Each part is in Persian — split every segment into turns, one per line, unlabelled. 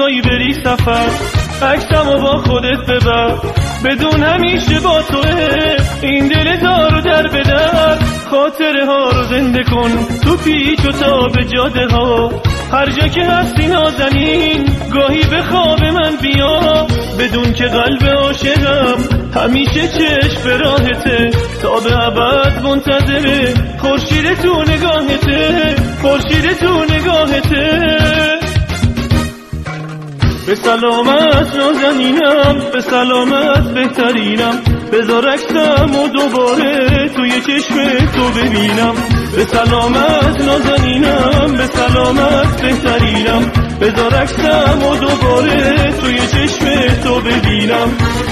جایی بری سفر، عکسمو با خودت ببر، بدون همیشه با توه این دل دارو در بدر. خاطره ها رو زنده کن تو پیچ و تاب جاده ها، هر جا که هستی نازنین گاهی به خواب من بیا، بدون که قلب عاشقم همیشه چشم به راهته، تا به ابد منتظره خورشید تو نگاهته، خورشید تو نگاهته. به سلامت نازنینم، به سلامت بهترینم، بذار عکسم و دوباره توی چشم تو ببینم. به سلامت نازنینم، به سلامت بهترینم، بذار عکسم و دوباره توی چشم تو ببینم.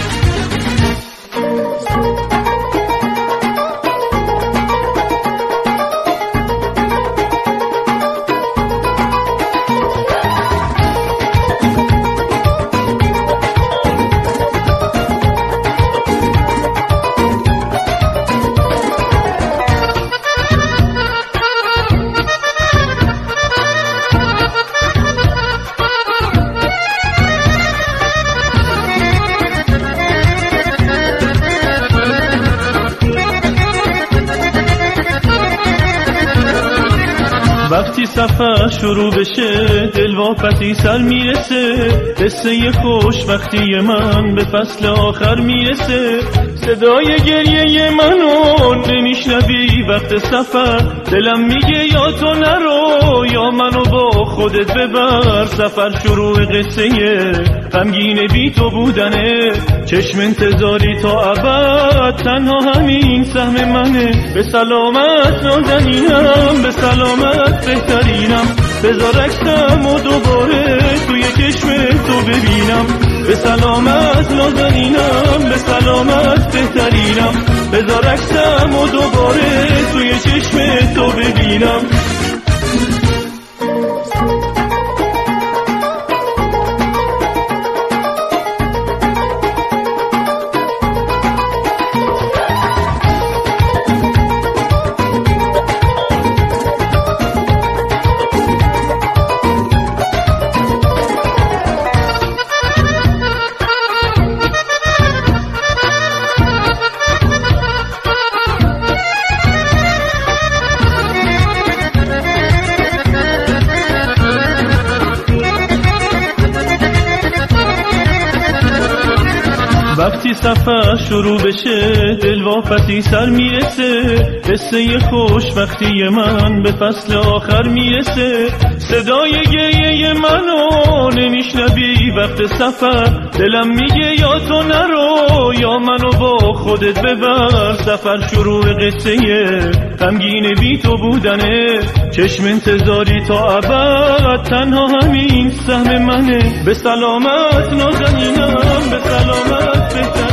وقتی سفر شروع بشه دلواپسی سر میرسه، قصه خوشبختی من به فصل آخر میرسه. صدای گریه منو نمیشنوی وقت سفر، دلم میگه یا تو نرو یا منو با خودت ببر. سفر شروع قصه غمگین بی تو بودنه، چشم انتظاری تا ابد تنها همین سهم منه. به سلامت نازنینم، به سلامت بهترینم، بذار عکسم و دوباره توی چشم تو ببینم. به سلامت نازنینم، به سلامت بهترینم، بذار عکسم و دوباره توی چشم تو ببینم. وقتی سفر شروع بشه دلواپسی سر میرسه، قصه خوشبختی من به فصل آخر میرسه. صدای گریه منو نمیشنوی وقت سفر، دلم میگه یا تو نرو یا منو با خودت ببر. سفر شروع قصه غمگین بی تو بودنه، چشم انتظاری تا ابد تنها همین سهم منه. به سلامت نازنینم، به سلامت بهتر